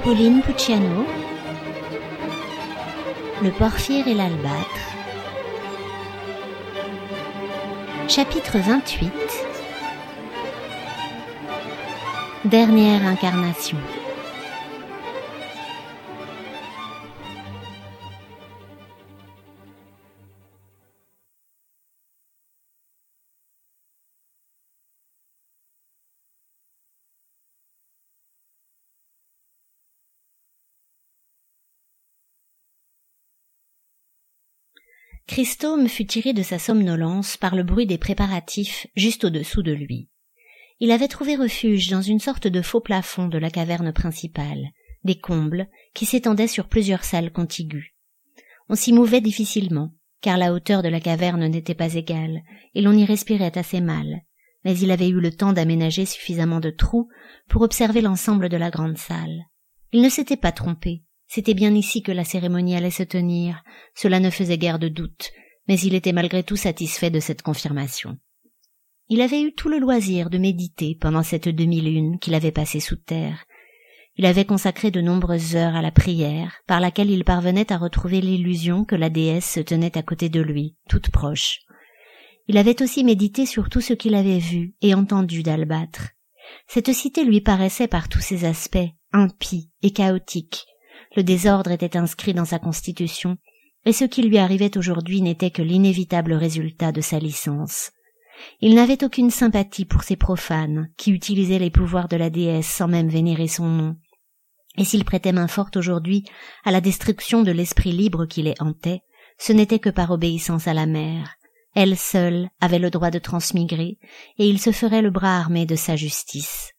Pauline Pucciano, Le Porphyre et l'Albâtre. Chapitre 28. Dernière incarnation. Christome fut tiré de sa somnolence par le bruit des préparatifs juste au-dessous de lui. Il avait trouvé refuge dans une sorte de faux plafond de la caverne principale, des combles qui s'étendaient sur plusieurs salles contiguës. On s'y mouvait difficilement, car la hauteur de la caverne n'était pas égale, et l'on y respirait assez mal, mais il avait eu le temps d'aménager suffisamment de trous pour observer l'ensemble de la grande salle. Il ne s'était pas trompé. C'était bien ici que la cérémonie allait se tenir, cela ne faisait guère de doute, mais il était malgré tout satisfait de cette confirmation. Il avait eu tout le loisir de méditer pendant cette demi-lune qu'il avait passée sous terre. Il avait consacré de nombreuses heures à la prière, par laquelle il parvenait à retrouver l'illusion que la déesse se tenait à côté de lui, toute proche. Il avait aussi médité sur tout ce qu'il avait vu et entendu d'Albâtre. Cette cité lui paraissait par tous ses aspects impie et chaotique. Le désordre était inscrit dans sa constitution, et ce qui lui arrivait aujourd'hui n'était que l'inévitable résultat de sa licence. Il n'avait aucune sympathie pour ces profanes, qui utilisaient les pouvoirs de la déesse sans même vénérer son nom. Et s'il prêtait main forte aujourd'hui à la destruction de l'esprit libre qui les hantait, ce n'était que par obéissance à la mère. Elle seule avait le droit de transmigrer, et il se ferait le bras armé de sa justice.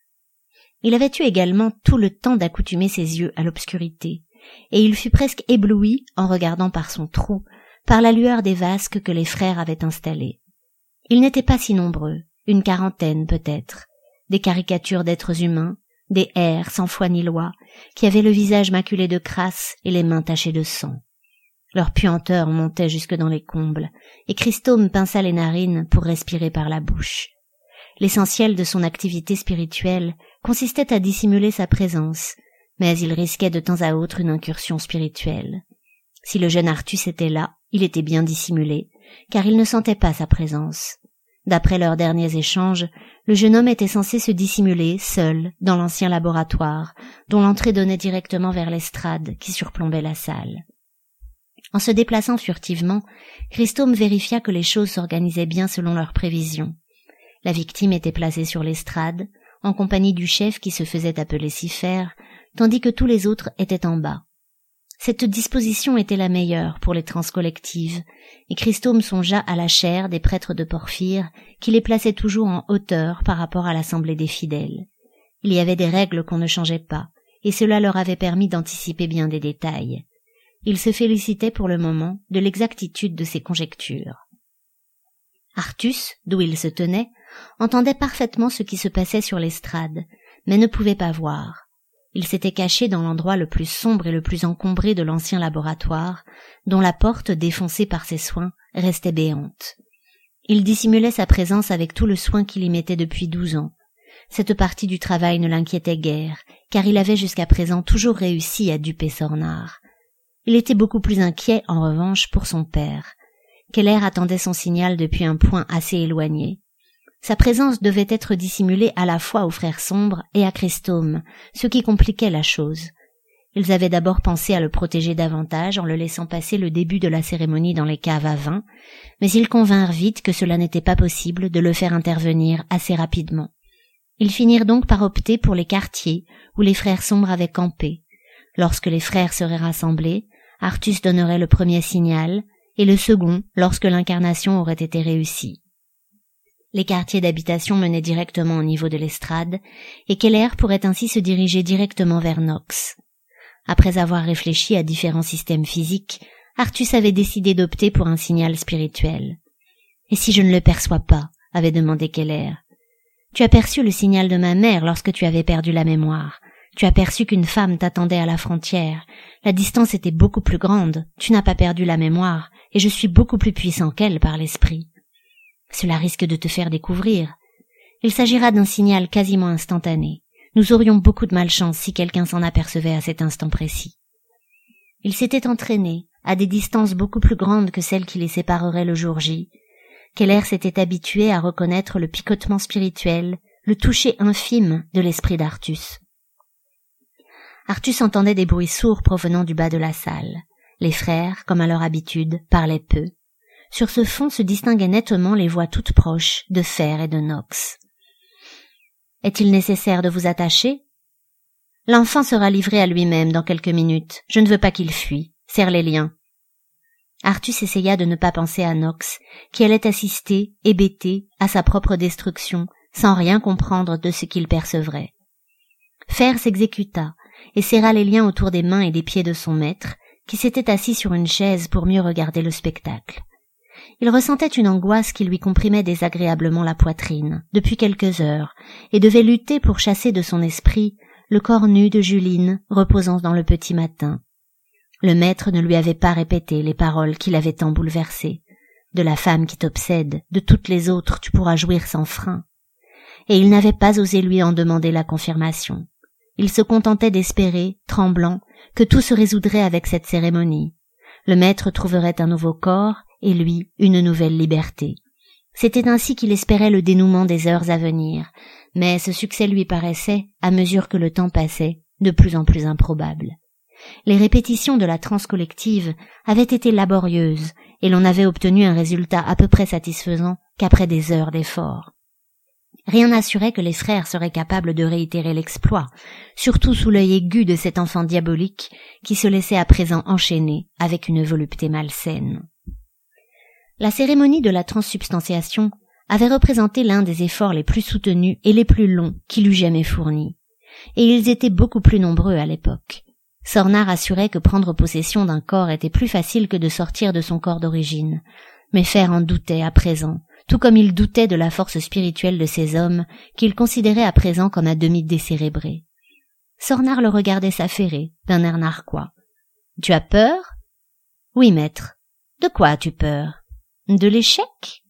Il avait eu également tout le temps d'accoutumer ses yeux à l'obscurité, et il fut presque ébloui en regardant par son trou, par la lueur des vasques que les frères avaient installés. Ils n'étaient pas si nombreux, une quarantaine peut-être, des caricatures d'êtres humains, des hères sans foi ni loi, qui avaient le visage maculé de crasse et les mains tachées de sang. Leur puanteur montait jusque dans les combles, et Christome pinça les narines pour respirer par la bouche. L'essentiel de son activité spirituelle consistait à dissimuler sa présence, mais il risquait de temps à autre une incursion spirituelle. Si le jeune Artus était là, il était bien dissimulé, car il ne sentait pas sa présence. D'après leurs derniers échanges, le jeune homme était censé se dissimuler, seul, dans l'ancien laboratoire, dont l'entrée donnait directement vers l'estrade qui surplombait la salle. En se déplaçant furtivement, Christome vérifia que les choses s'organisaient bien selon leurs prévisions. La victime était placée sur l'estrade, en compagnie du chef qui se faisait appeler Cyphère, tandis que tous les autres étaient en bas. Cette disposition était la meilleure pour les transes collectives, et Christome songea à la chaire des prêtres de Porphyre qui les plaçaient toujours en hauteur par rapport à l'assemblée des fidèles. Il y avait des règles qu'on ne changeait pas, et cela leur avait permis d'anticiper bien des détails. Il se félicitait pour le moment de l'exactitude de ses conjectures. Artus, d'où il se tenait, entendait parfaitement ce qui se passait sur l'estrade, mais ne pouvait pas voir. Il s'était caché dans l'endroit le plus sombre et le plus encombré de l'ancien laboratoire, dont la porte, défoncée par ses soins, restait béante. Il dissimulait sa présence avec tout le soin qu'il y mettait depuis 12 ans. Cette partie du travail ne l'inquiétait guère, car il avait jusqu'à présent toujours réussi à duper Sornar. Il était beaucoup plus inquiet, en revanche, pour son père. Keller attendait son signal depuis un point assez éloigné. Sa présence devait être dissimulée à la fois aux frères sombres et à Christome, ce qui compliquait la chose. Ils avaient d'abord pensé à le protéger davantage en le laissant passer le début de la cérémonie dans les caves à vin, mais ils convinrent vite que cela n'était pas possible de le faire intervenir assez rapidement. Ils finirent donc par opter pour les quartiers où les frères sombres avaient campé. Lorsque les frères seraient rassemblés, Artus donnerait le premier signal, et le second lorsque l'incarnation aurait été réussie. Les quartiers d'habitation menaient directement au niveau de l'estrade, et Keller pourrait ainsi se diriger directement vers Nox. Après avoir réfléchi à différents systèmes physiques, Artus avait décidé d'opter pour un signal spirituel. « Et si je ne le perçois pas ?» avait demandé Keller. « Tu as perçu le signal de ma mère lorsque tu avais perdu la mémoire. Tu as perçu qu'une femme t'attendait à la frontière. La distance était beaucoup plus grande, tu n'as pas perdu la mémoire, et je suis beaucoup plus puissant qu'elle par l'esprit. » Cela risque de te faire découvrir. Il s'agira d'un signal quasiment instantané. Nous aurions beaucoup de malchance si quelqu'un s'en apercevait à cet instant précis. Il s'était entraîné à des distances beaucoup plus grandes que celles qui les sépareraient le jour J. Keller s'était habitué à reconnaître le picotement spirituel, le toucher infime de l'esprit d'Artus. Artus entendait des bruits sourds provenant du bas de la salle. Les frères, comme à leur habitude, parlaient peu. Sur ce fond se distinguaient nettement les voix toutes proches de Fer et de Nox. « Est-il nécessaire de vous attacher ? L'enfant sera livré à lui-même dans quelques minutes. Je ne veux pas qu'il fuie. Serre les liens. » Artus essaya de ne pas penser à Nox, qui allait assister, hébété, à sa propre destruction, sans rien comprendre de ce qu'il percevrait. Fer s'exécuta et serra les liens autour des mains et des pieds de son maître, qui s'était assis sur une chaise pour mieux regarder le spectacle. Il ressentait une angoisse qui lui comprimait désagréablement la poitrine, depuis quelques heures, et devait lutter pour chasser de son esprit le corps nu de Juline reposant dans le petit matin. Le maître ne lui avait pas répété les paroles qui l'avaient tant bouleversé. De la femme qui t'obsède, de toutes les autres, tu pourras jouir sans frein. Et il n'avait pas osé lui en demander la confirmation. Il se contentait d'espérer, tremblant, que tout se résoudrait avec cette cérémonie. Le maître trouverait un nouveau corps, et lui, une nouvelle liberté. C'était ainsi qu'il espérait le dénouement des heures à venir, mais ce succès lui paraissait, à mesure que le temps passait, de plus en plus improbable. Les répétitions de la transe collective avaient été laborieuses, et l'on n'avait obtenu un résultat à peu près satisfaisant qu'après des heures d'efforts. Rien n'assurait que les frères seraient capables de réitérer l'exploit, surtout sous l'œil aigu de cet enfant diabolique qui se laissait à présent enchaîner avec une volupté malsaine. La cérémonie de la transsubstantiation avait représenté l'un des efforts les plus soutenus et les plus longs qu'il eût jamais fournis, et ils étaient beaucoup plus nombreux à l'époque. Sornar assurait que prendre possession d'un corps était plus facile que de sortir de son corps d'origine, mais Fer en doutait à présent, tout comme il doutait de la force spirituelle de ces hommes qu'il considérait à présent comme à demi décérébrés. Sornar le regardait s'affairer, d'un air narquois. « Tu as peur ? » ?»« Oui, maître. »« De quoi as-tu peur ? De l'échec ?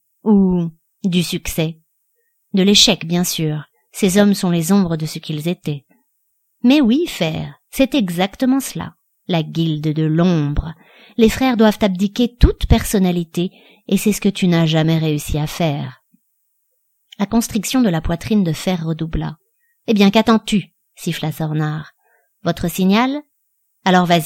Ou du succès ? » ?»« De l'échec, bien sûr. Ces hommes sont les ombres de ce qu'ils étaient. »« Mais oui, Fer, c'est exactement cela. La guilde de l'ombre. Les frères doivent abdiquer toute personnalité, et c'est ce que tu n'as jamais réussi à faire. » La constriction de la poitrine de Fer redoubla. « Eh bien, qu'attends-tu » siffla Sornar. « Votre signal ? Alors vas-y. »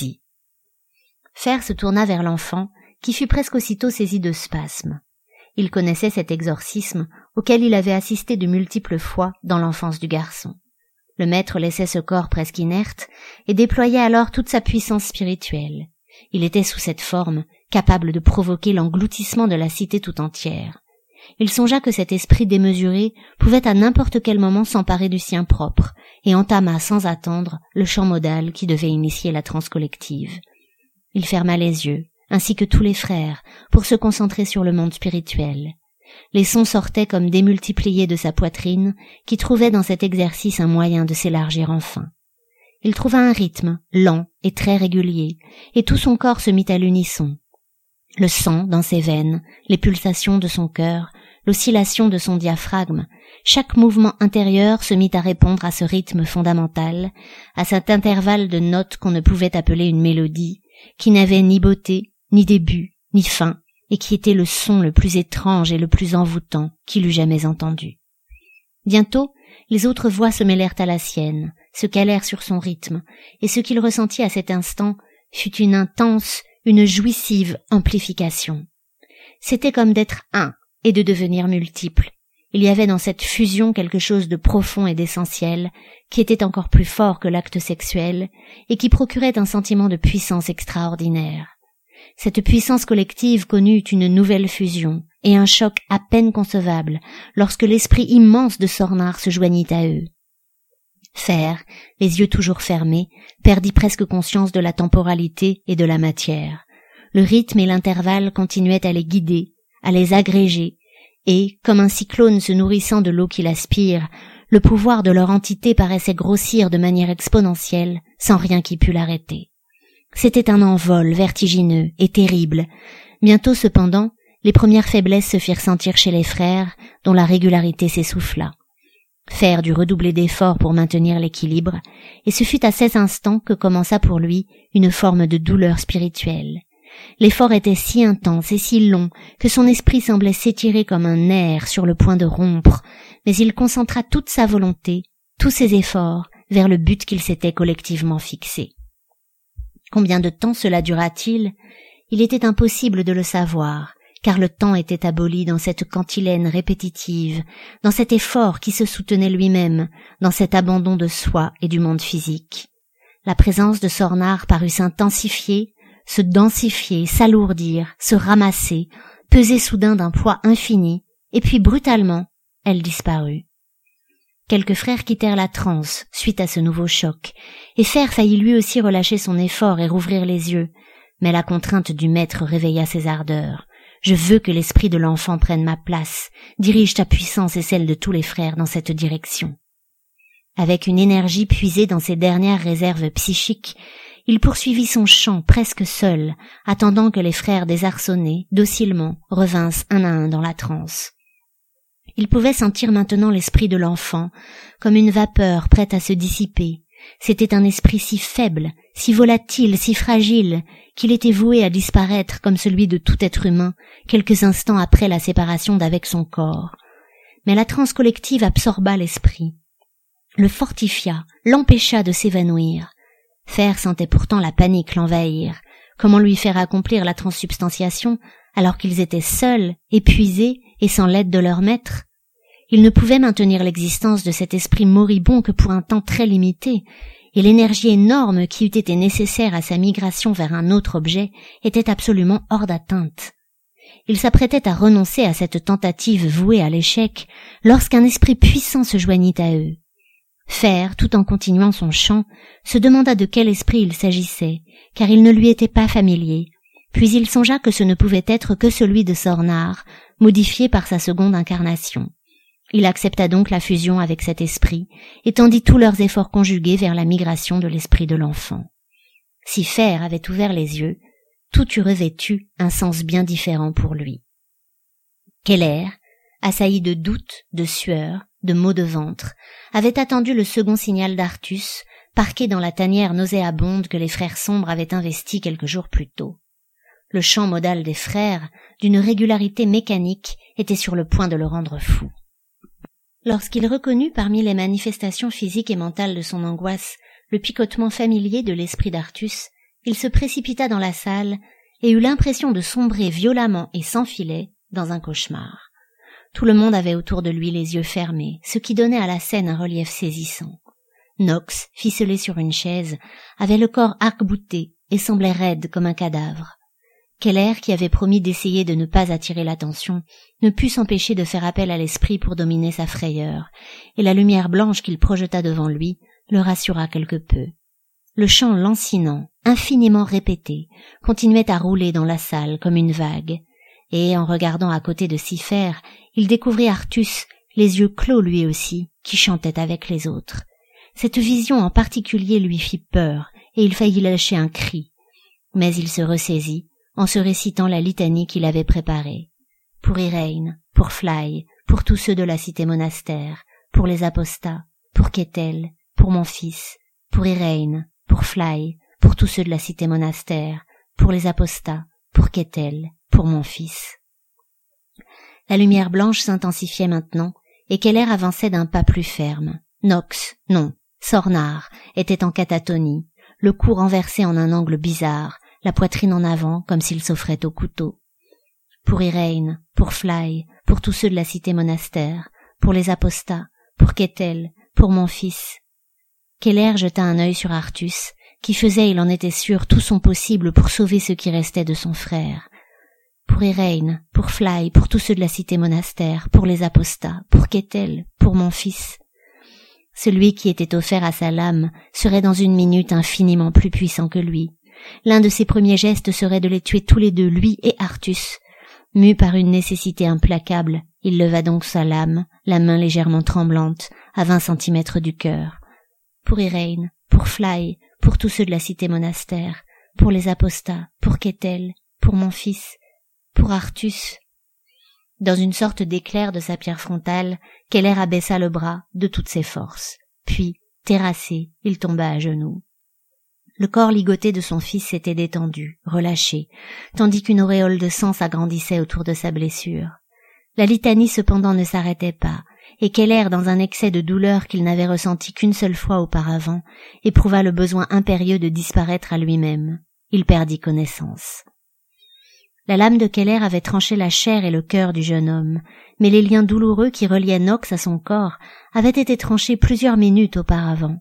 Fer se tourna vers l'enfant, qui fut presque aussitôt saisi de spasmes. Il connaissait cet exorcisme auquel il avait assisté de multiples fois dans l'enfance du garçon. Le maître laissait ce corps presque inerte et déployait alors toute sa puissance spirituelle. Il était sous cette forme, capable de provoquer l'engloutissement de la cité tout entière. Il songea que cet esprit démesuré pouvait à n'importe quel moment s'emparer du sien propre et entama sans attendre le chant modal qui devait initier la transe collective. Il ferma les yeux, ainsi que tous les frères, pour se concentrer sur le monde spirituel. Les sons sortaient comme démultipliés de sa poitrine, qui trouvait dans cet exercice un moyen de s'élargir enfin. Il trouva un rythme, lent et très régulier, et tout son corps se mit à l'unisson. Le sang dans ses veines, les pulsations de son cœur, l'oscillation de son diaphragme, chaque mouvement intérieur se mit à répondre à ce rythme fondamental, à cet intervalle de notes qu'on ne pouvait appeler une mélodie, qui n'avait ni beauté, ni début, ni fin, et qui était le son le plus étrange et le plus envoûtant qu'il eût jamais entendu. Bientôt, les autres voix se mêlèrent à la sienne, se calèrent sur son rythme, et ce qu'il ressentit à cet instant fut une intense, une jouissive amplification. C'était comme d'être un et de devenir multiple. Il y avait dans cette fusion quelque chose de profond et d'essentiel, qui était encore plus fort que l'acte sexuel, et qui procurait un sentiment de puissance extraordinaire. Cette puissance collective connut une nouvelle fusion, et un choc à peine concevable, lorsque l'esprit immense de Sornar se joignit à eux. Fer, les yeux toujours fermés, perdit presque conscience de la temporalité et de la matière. Le rythme et l'intervalle continuaient à les guider, à les agréger, et, comme un cyclone se nourrissant de l'eau qu'il aspire, le pouvoir de leur entité paraissait grossir de manière exponentielle, sans rien qui pût l'arrêter. C'était un envol vertigineux et terrible. Bientôt, cependant, les premières faiblesses se firent sentir chez les frères, dont la régularité s'essouffla. Faire dut redoubler d'efforts pour maintenir l'équilibre, et ce fut à cet instant que commença pour lui une forme de douleur spirituelle. L'effort était si intense et si long que son esprit semblait s'étirer comme un nerf sur le point de rompre, mais il concentra toute sa volonté, tous ses efforts, vers le but qu'il s'était collectivement fixé. Combien de temps cela dura-t-il ? Il était impossible de le savoir, car le temps était aboli dans cette cantilène répétitive, dans cet effort qui se soutenait lui-même, dans cet abandon de soi et du monde physique. La présence de Sornar parut s'intensifier, se densifier, s'alourdir, se ramasser, peser soudain d'un poids infini, et puis brutalement, elle disparut. Quelques frères quittèrent la transe suite à ce nouveau choc, et Fer faillit lui aussi relâcher son effort et rouvrir les yeux, mais la contrainte du maître réveilla ses ardeurs. « Je veux que l'esprit de l'enfant prenne ma place, dirige ta puissance et celle de tous les frères dans cette direction. » Avec une énergie puisée dans ses dernières réserves psychiques, il poursuivit son chant presque seul, attendant que les frères désarçonnés, docilement, revinssent un à un dans la transe. Il pouvait sentir maintenant l'esprit de l'enfant, comme une vapeur prête à se dissiper. C'était un esprit si faible, si volatile, si fragile, qu'il était voué à disparaître comme celui de tout être humain, quelques instants après la séparation d'avec son corps. Mais la transe collective absorba l'esprit, le fortifia, l'empêcha de s'évanouir. Fer sentait pourtant la panique l'envahir. Comment lui faire accomplir la transsubstantiation alors qu'ils étaient seuls, épuisés et sans l'aide de leur maître? Ils ne pouvaient maintenir l'existence de cet esprit moribond que pour un temps très limité, et l'énergie énorme qui eût été nécessaire à sa migration vers un autre objet était absolument hors d'atteinte. Ils s'apprêtaient à renoncer à cette tentative vouée à l'échec lorsqu'un esprit puissant se joignit à eux. Fer, tout en continuant son chant, se demanda de quel esprit il s'agissait, car il ne lui était pas familier, puis il songea que ce ne pouvait être que celui de Sornar, modifié par sa seconde incarnation. Il accepta donc la fusion avec cet esprit, et tendit tous leurs efforts conjugués vers la migration de l'esprit de l'enfant. Si Fer avait ouvert les yeux, tout eût revêtu un sens bien différent pour lui. Keller, assailli de doutes, de sueur, de maux de ventre, avait attendu le second signal d'Artus, parqué dans la tanière nauséabonde que les frères sombres avaient investie quelques jours plus tôt. Le chant modal des frères, d'une régularité mécanique, était sur le point de le rendre fou. Lorsqu'il reconnut parmi les manifestations physiques et mentales de son angoisse le picotement familier de l'esprit d'Artus, il se précipita dans la salle et eut l'impression de sombrer violemment et sans filet dans un cauchemar. Tout le monde avait autour de lui les yeux fermés, ce qui donnait à la scène un relief saisissant. Nox, ficelé sur une chaise, avait le corps arc-bouté et semblait raide comme un cadavre. Keller, qui avait promis d'essayer de ne pas attirer l'attention, ne put s'empêcher de faire appel à l'esprit pour dominer sa frayeur, et la lumière blanche qu'il projeta devant lui le rassura quelque peu. Le chant lancinant, infiniment répété, continuait à rouler dans la salle comme une vague, et en regardant à côté de Sifer, il découvrit Artus, les yeux clos lui aussi, qui chantait avec les autres. Cette vision en particulier lui fit peur, et il faillit lâcher un cri. Mais il se ressaisit, en se récitant la litanie qu'il avait préparée. Pour Irène, pour Fly, pour tous ceux de la cité monastère, pour les apostats, pour Ketel, pour mon fils, pour Irène, pour Fly, pour tous ceux de la cité monastère, pour les apostats, pour Ketel, pour mon fils. La lumière blanche s'intensifiait maintenant, et Keller avançait d'un pas plus ferme. Nox, non, Sornar, était en catatonie, le cou renversé en un angle bizarre, la poitrine en avant comme s'il s'offrait au couteau. Pour Irène, pour Fly, pour tous ceux de la cité monastère, pour les apostats, pour Ketel, pour mon fils. Keller jeta un œil sur Artus, qui faisait, il en était sûr, tout son possible pour sauver ce qui restait de son frère. Pour Irène, pour Fly, pour tous ceux de la cité monastère, pour les apostats, pour Ketel, pour mon fils. Celui qui était offert à sa lame serait dans une minute infiniment plus puissant que lui. L'un de ses premiers gestes serait de les tuer tous les deux, lui et Artus. Mu par une nécessité implacable, il leva donc sa lame, la main légèrement tremblante, à 20 centimètres du cœur. Pour Irène, pour Fly, pour tous ceux de la cité monastère, pour les apostats, pour Ketel, pour mon fils, pour Artus. Dans une sorte d'éclair de sa pierre frontale, Keller abaissa le bras de toutes ses forces. Puis, terrassé, il tomba à genoux. Le corps ligoté de son fils s'était détendu, relâché, tandis qu'une auréole de sang s'agrandissait autour de sa blessure. La litanie cependant ne s'arrêtait pas, et Keller, dans un excès de douleur qu'il n'avait ressenti qu'une seule fois auparavant, éprouva le besoin impérieux de disparaître à lui-même. Il perdit connaissance. La lame de Keller avait tranché la chair et le cœur du jeune homme, mais les liens douloureux qui reliaient Knox à son corps avaient été tranchés plusieurs minutes auparavant.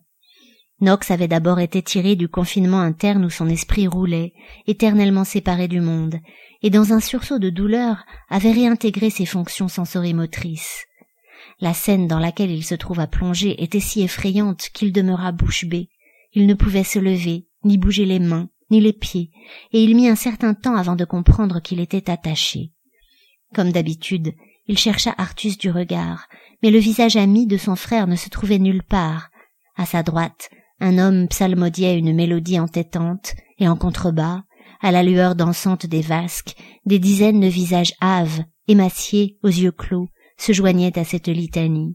Knox avait d'abord été tiré du confinement interne où son esprit roulait, éternellement séparé du monde, et dans un sursaut de douleur avait réintégré ses fonctions sensorimotrices. La scène dans laquelle il se trouva plongé était si effrayante qu'il demeura bouche bée. Il ne pouvait se lever, ni bouger les mains, ni les pieds, et il mit un certain temps avant de comprendre qu'il était attaché. Comme d'habitude, il chercha Artus du regard, mais le visage ami de son frère ne se trouvait nulle part. À sa droite, un homme psalmodiait une mélodie entêtante, et en contrebas, à la lueur dansante des vasques, des dizaines de visages hâves, émaciés, aux yeux clos, se joignaient à cette litanie.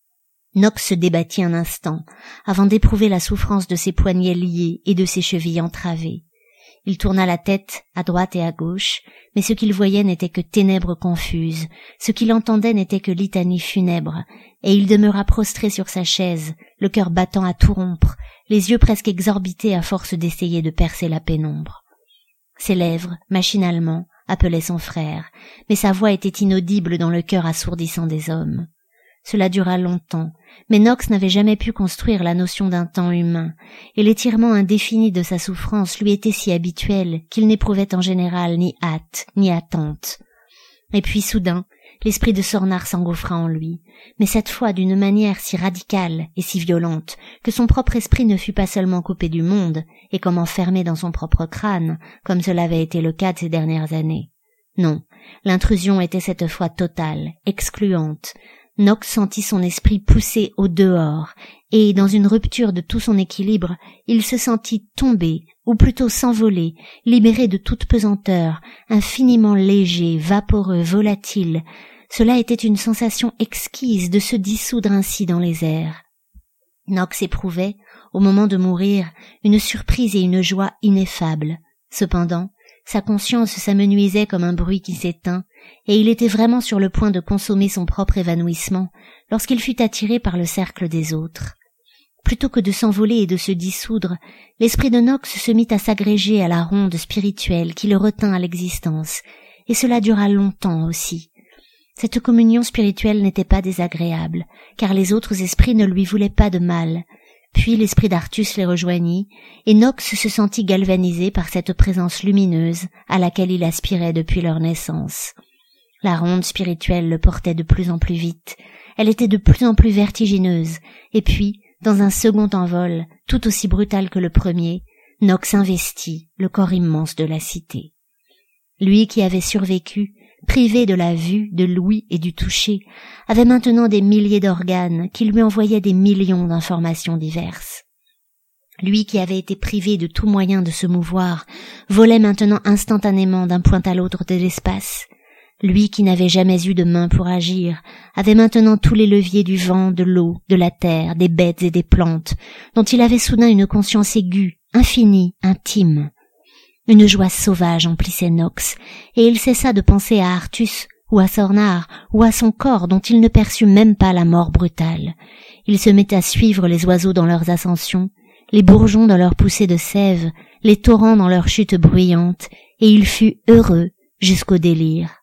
Knox se débattit un instant, avant d'éprouver la souffrance de ses poignets liés et de ses chevilles entravées. Il tourna la tête à droite et à gauche, mais ce qu'il voyait n'était que ténèbres confuses, ce qu'il entendait n'était que litanie funèbre, et il demeura prostré sur sa chaise, le cœur battant à tout rompre, les yeux presque exorbités à force d'essayer de percer la pénombre. Ses lèvres, machinalement, appelaient son frère, mais sa voix était inaudible dans le cœur assourdissant des hommes. Cela dura longtemps, mais Knox n'avait jamais pu construire la notion d'un temps humain, et l'étirement indéfini de sa souffrance lui était si habituel qu'il n'éprouvait en général ni hâte, ni attente. Et puis soudain, l'esprit de Sornar s'engouffra en lui, mais cette fois d'une manière si radicale et si violente que son propre esprit ne fut pas seulement coupé du monde et comme enfermé dans son propre crâne, comme cela avait été le cas de ces dernières années. Non, l'intrusion était cette fois totale, excluante. Knox sentit son esprit poussé au dehors, et, dans une rupture de tout son équilibre, il se sentit tomber, ou plutôt s'envoler, libéré de toute pesanteur, infiniment léger, vaporeux, volatile. Cela était une sensation exquise de se dissoudre ainsi dans les airs. Knox éprouvait, au moment de mourir, une surprise et une joie ineffables. Cependant, sa conscience s'amenuisait comme un bruit qui s'éteint, et il était vraiment sur le point de consommer son propre évanouissement lorsqu'il fut attiré par le cercle des autres. Plutôt que de s'envoler et de se dissoudre, l'esprit de Knox se mit à s'agréger à la ronde spirituelle qui le retint à l'existence, et cela dura longtemps aussi. Cette communion spirituelle n'était pas désagréable, car les autres esprits ne lui voulaient pas de mal. Puis l'esprit d'Artus les rejoignit, et Knox se sentit galvanisé par cette présence lumineuse à laquelle il aspirait depuis leur naissance. La ronde spirituelle le portait de plus en plus vite, elle était de plus en plus vertigineuse, et puis, dans un second envol, tout aussi brutal que le premier, Knox investit le corps immense de la cité. Lui qui avait survécu, privé de la vue, de l'ouïe et du toucher, avait maintenant des milliers d'organes qui lui envoyaient des millions d'informations diverses. Lui qui avait été privé de tout moyen de se mouvoir, volait maintenant instantanément d'un point à l'autre de l'espace. Lui qui n'avait jamais eu de main pour agir, avait maintenant tous les leviers du vent, de l'eau, de la terre, des bêtes et des plantes, dont il avait soudain une conscience aiguë, infinie, intime. Une joie sauvage emplissait Knox, et il cessa de penser à Artus, ou à Sornar, ou à son corps dont il ne perçut même pas la mort brutale. Il se mit à suivre les oiseaux dans leurs ascensions, les bourgeons dans leurs poussées de sève, les torrents dans leurs chutes bruyantes, et il fut heureux jusqu'au délire.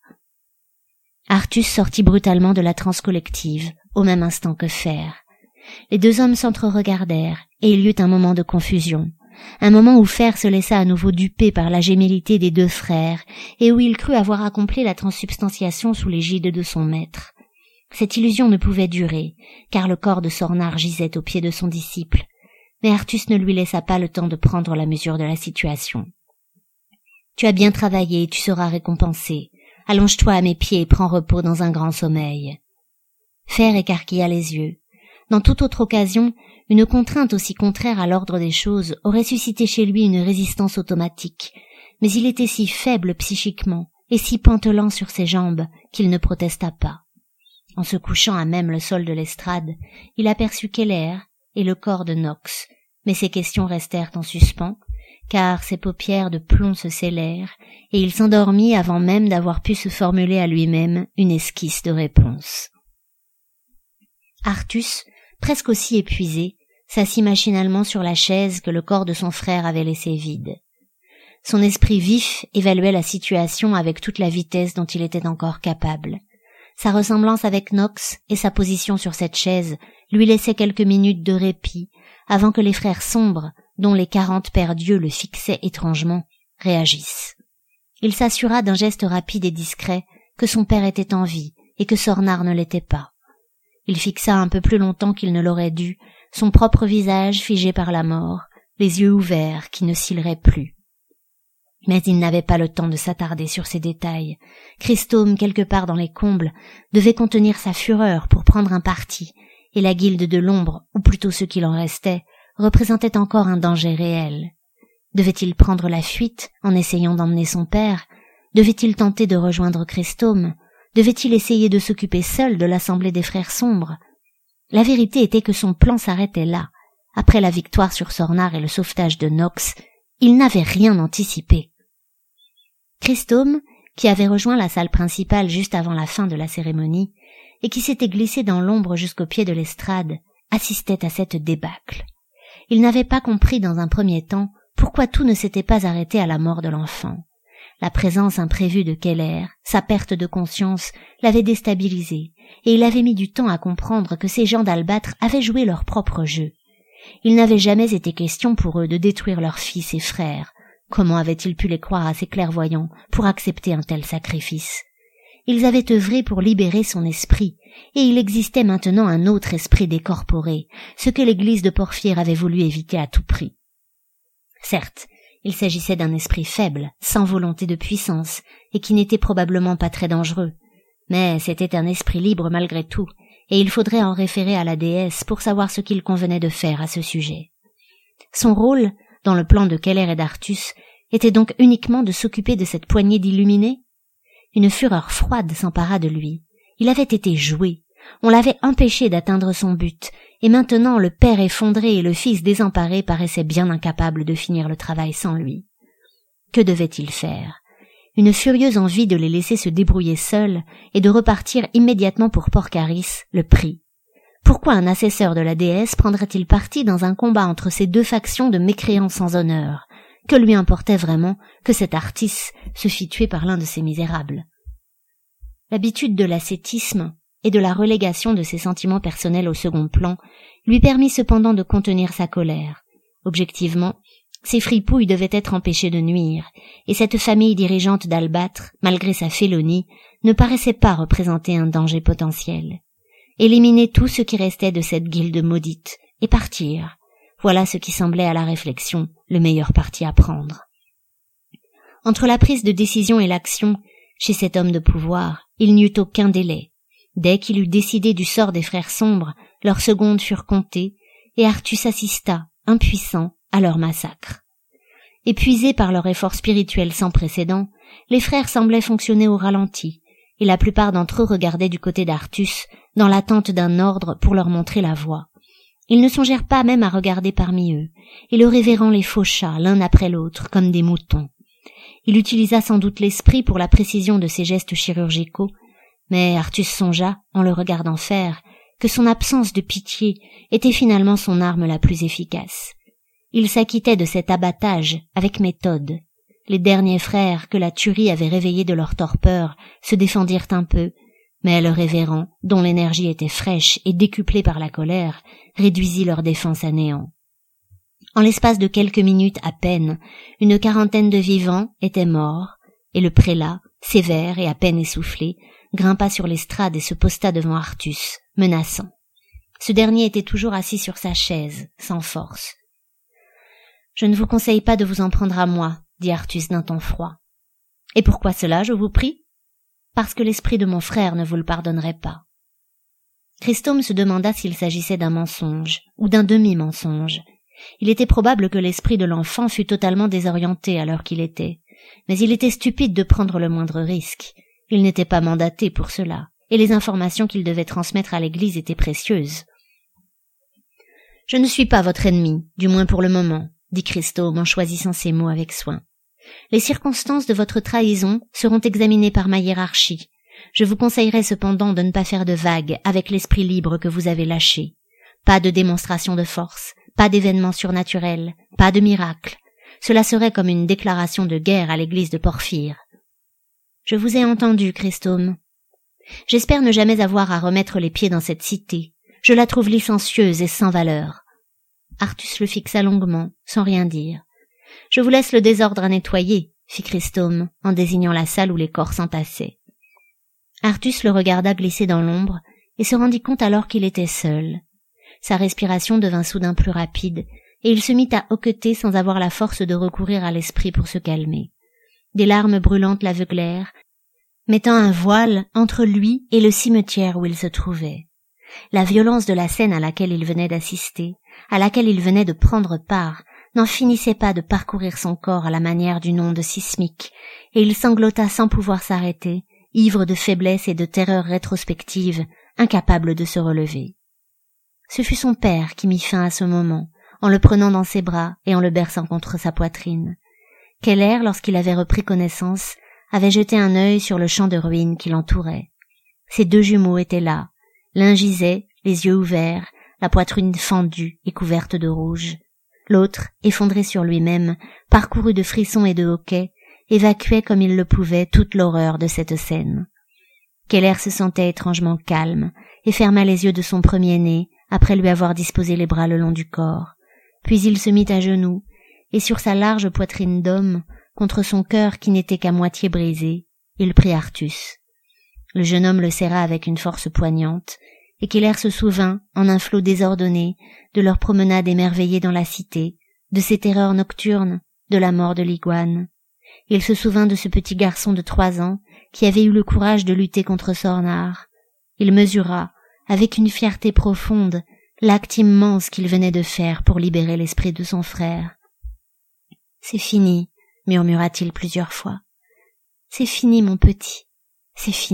Artus sortit brutalement de la transe collective, au même instant que Fer. Les deux hommes s'entre-regardèrent, et il y eut un moment de confusion. Un moment où Fer se laissa à nouveau duper par la gémellité des deux frères, et où il crut avoir accompli la transsubstantiation sous l'égide de son maître. Cette illusion ne pouvait durer, car le corps de Sornar gisait aux pieds de son disciple, mais Artus ne lui laissa pas le temps de prendre la mesure de la situation. « Tu as bien travaillé, tu seras récompensé. Allonge-toi à mes pieds et prends repos dans un grand sommeil. » Fer écarquilla les yeux. Dans toute autre occasion, une contrainte aussi contraire à l'ordre des choses aurait suscité chez lui une résistance automatique, mais il était si faible psychiquement, et si pantelant sur ses jambes qu'il ne protesta pas. En se couchant à même le sol de l'estrade, il aperçut Keller et le corps de Knox, mais ses questions restèrent en suspens, car ses paupières de plomb se scellèrent, et il s'endormit avant même d'avoir pu se formuler à lui-même une esquisse de réponse. Artus, presque aussi épuisé, s'assit machinalement sur la chaise que le corps de son frère avait laissée vide. Son esprit vif évaluait la situation avec toute la vitesse dont il était encore capable. Sa ressemblance avec Knox et sa position sur cette chaise lui laissaient quelques minutes de répit avant que les frères sombres, dont les 40 pères Dieu le fixaient étrangement, réagissent. Il s'assura d'un geste rapide et discret que son père était en vie et que Sornar ne l'était pas. Il fixa un peu plus longtemps qu'il ne l'aurait dû son propre visage figé par la mort, les yeux ouverts qui ne cilleraient plus. Mais il n'avait pas le temps de s'attarder sur ces détails. Christome, quelque part dans les combles, devait contenir sa fureur pour prendre un parti, et la guilde de l'ombre, ou plutôt ce qu'il en restait, représentait encore un danger réel. Devait-il prendre la fuite en essayant d'emmener son père? Devait-il tenter de rejoindre Christome? Devait-il essayer de s'occuper seul de l'assemblée des frères sombres? La vérité était que son plan s'arrêtait là. Après la victoire sur Sornar et le sauvetage de Knox, il n'avait rien anticipé. Christome, qui avait rejoint la salle principale juste avant la fin de la cérémonie, et qui s'était glissé dans l'ombre jusqu'au pied de l'estrade, assistait à cette débâcle. Il n'avait pas compris dans un premier temps pourquoi tout ne s'était pas arrêté à la mort de l'enfant. La présence imprévue de Keller, sa perte de conscience, l'avait déstabilisé, et il avait mis du temps à comprendre que ces gens d'Albâtre avaient joué leur propre jeu. Il n'avait jamais été question pour eux de détruire leurs fils et frères. Comment avaient-ils pu les croire assez clairvoyants pour accepter un tel sacrifice? Ils avaient œuvré pour libérer son esprit, et il existait maintenant un autre esprit décorporé, ce que l'église de Porphyre avait voulu éviter à tout prix. Certes, il s'agissait d'un esprit faible, sans volonté de puissance, et qui n'était probablement pas très dangereux. Mais c'était un esprit libre malgré tout, et il faudrait en référer à la déesse pour savoir ce qu'il convenait de faire à ce sujet. Son rôle, dans le plan de Keller et d'Artus, était donc uniquement de s'occuper de cette poignée d'illuminés? Une fureur froide s'empara de lui. Il avait été joué. On l'avait empêché d'atteindre son but, et maintenant le père effondré et le fils désemparé paraissaient bien incapables de finir le travail sans lui. Que devait-il faire? Une furieuse envie de les laisser se débrouiller seuls et de repartir immédiatement pour Porcaris le prit. Pourquoi un assesseur de la déesse prendrait-il parti dans un combat entre ces deux factions de mécréants sans honneur? Que lui importait vraiment que cet Artis se fît tuer par l'un de ces misérables? L'habitude de l'ascétisme et de la relégation de ses sentiments personnels au second plan lui permit cependant de contenir sa colère. Objectivement, ces fripouilles devaient être empêchées de nuire, et cette famille dirigeante d'Albâtre, malgré sa félonie, ne paraissait pas représenter un danger potentiel. Éliminer tout ce qui restait de cette guilde maudite, et partir, voilà ce qui semblait à la réflexion le meilleur parti à prendre. Entre la prise de décision et l'action, chez cet homme de pouvoir, il n'y eut aucun délai. Dès qu'il eut décidé du sort des frères sombres, leurs secondes furent comptées, et Artus assista, impuissant, à leur massacre. Épuisés par leur effort spirituel sans précédent, les frères semblaient fonctionner au ralenti, et la plupart d'entre eux regardaient du côté d'Artus, dans l'attente d'un ordre pour leur montrer la voie. Ils ne songèrent pas même à regarder parmi eux, et le révérend les faucha l'un après l'autre comme des moutons. Il utilisa sans doute l'esprit pour la précision de ses gestes chirurgicaux, mais Artus songea, en le regardant faire, que son absence de pitié était finalement son arme la plus efficace. Il s'acquittait de cet abattage avec méthode. Les derniers frères que la tuerie avait réveillés de leur torpeur se défendirent un peu, mais le révérend, dont l'énergie était fraîche et décuplée par la colère, réduisit leur défense à néant. En l'espace de quelques minutes à peine, une quarantaine de vivants étaient morts, et le prélat, sévère et à peine essoufflé, grimpa sur l'estrade et se posta devant Artus, menaçant. Ce dernier était toujours assis sur sa chaise, sans force. « Je ne vous conseille pas de vous en prendre à moi, » dit Artus d'un ton froid. « Et pourquoi cela, je vous prie ? » « Parce que l'esprit de mon frère ne vous le pardonnerait pas. » Christome se demanda s'il s'agissait d'un mensonge ou d'un demi-mensonge. Il était probable que l'esprit de l'enfant fût totalement désorienté à l'heure qu'il était, Mais il était stupide de prendre le moindre risque. Il n'était pas mandaté pour cela, et les informations qu'il devait transmettre à l'Église étaient précieuses. « Je ne suis pas votre ennemi, du moins pour le moment, » dit Chrysostome en choisissant ses mots avec soin. « Les circonstances de votre trahison seront examinées par ma hiérarchie. Je vous conseillerais cependant de ne pas faire de vagues avec l'esprit libre que vous avez lâché. Pas de démonstration de force, pas d'événements surnaturels, pas de miracles. Cela serait comme une déclaration de guerre à l'église de Porphyre. » « Je vous ai entendu, Chrysostome. J'espère ne jamais avoir à remettre les pieds dans cette cité. Je la trouve licencieuse et sans valeur. » Artus le fixa longuement, sans rien dire. « Je vous laisse le désordre à nettoyer, » fit Chrysostome, en désignant la salle où les corps s'entassaient. Artus le regarda glisser dans l'ombre et se rendit compte alors qu'il était seul. Sa respiration devint soudain plus rapide et il se mit à hoqueter sans avoir la force de recourir à l'esprit pour se calmer. Des larmes brûlantes l'aveuglèrent, mettant un voile entre lui et le cimetière où il se trouvait. La violence de la scène à laquelle il venait d'assister, à laquelle il venait de prendre part, n'en finissait pas de parcourir son corps à la manière d'une onde sismique, et il sanglota sans pouvoir s'arrêter, ivre de faiblesse et de terreur rétrospective, incapable de se relever. Ce fut son père qui mit fin à ce moment, en le prenant dans ses bras et en le berçant contre sa poitrine. Keller, lorsqu'il avait repris connaissance, avait jeté un œil sur le champ de ruines qui l'entourait. Ses deux jumeaux étaient là. L'un gisait, les yeux ouverts, la poitrine fendue et couverte de rouge. L'autre, effondré sur lui-même, parcouru de frissons et de hoquets, évacuait comme il le pouvait toute l'horreur de cette scène. Keller se sentait étrangement calme et ferma les yeux de son premier-né après lui avoir disposé les bras le long du corps. Puis il se mit à genoux, et sur sa large poitrine d'homme, contre son cœur qui n'était qu'à moitié brisé, il prit Artus. Le jeune homme le serra avec une force poignante, et Keller se souvint, en un flot désordonné, de leur promenade émerveillée dans la cité, de ses terreurs nocturnes, de la mort de l'iguane. Il se souvint de ce petit garçon de 3 ans qui avait eu le courage de lutter contre Sornar. Il mesura, avec une fierté profonde, l'acte immense qu'il venait de faire pour libérer l'esprit de son frère. « C'est fini », murmura-t-il plusieurs fois. « C'est fini, mon petit, c'est fini. »